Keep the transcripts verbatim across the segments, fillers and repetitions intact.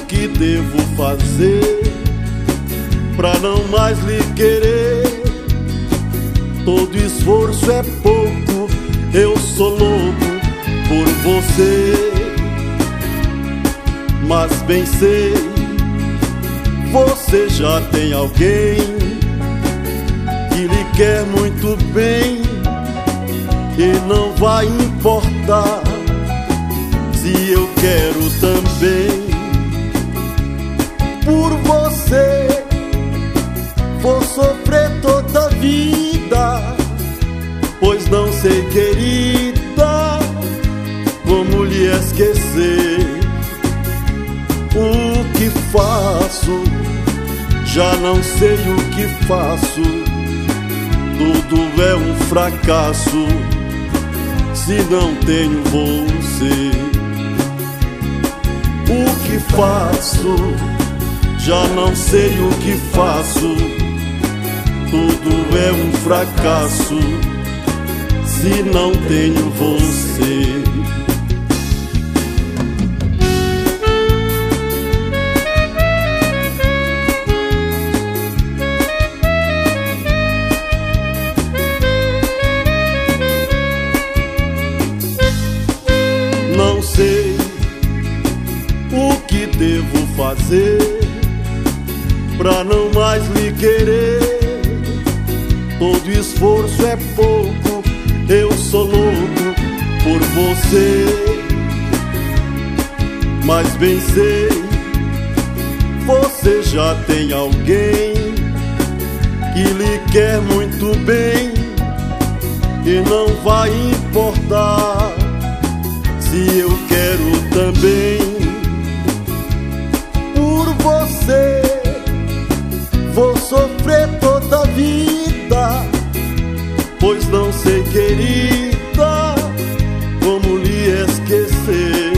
que devo fazer pra não mais lhe querer? Todo esforço é pouco, eu sou louco por você. Mas bem sei, você já tem alguém que lhe quer muito bem, e não vai importar se eu quero também. Por você vou sofrer toda a vida, pois não sei, querida, como lhe esquecer. O que faço? Já não sei o que faço. Tudo é um fracasso se não tenho você. O que faço? Já não sei o que faço. Tudo é um fracasso se não tenho você. Não sei o que devo fazer pra não mais lhe querer. Todo esforço é pouco, eu sou louco por você. Mas bem sei, você já tem alguém que lhe quer muito bem, e não vai importar se eu quero também. Por você vou sofrer toda a vida, pois não sei, querida, como lhe esquecer.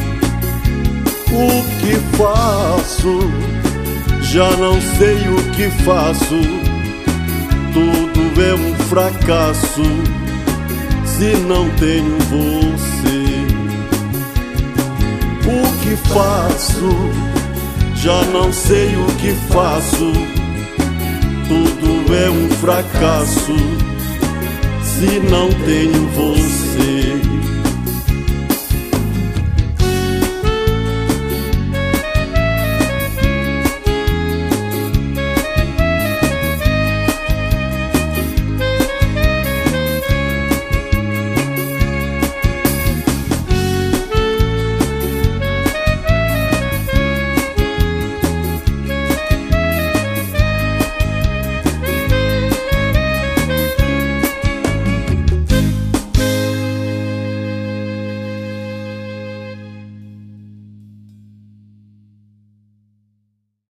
O que faço? Já não sei o que faço. Tudo é um fracasso se não tenho você. O que faço? Já não sei o que faço. Tudo é um fracasso se não tenho você.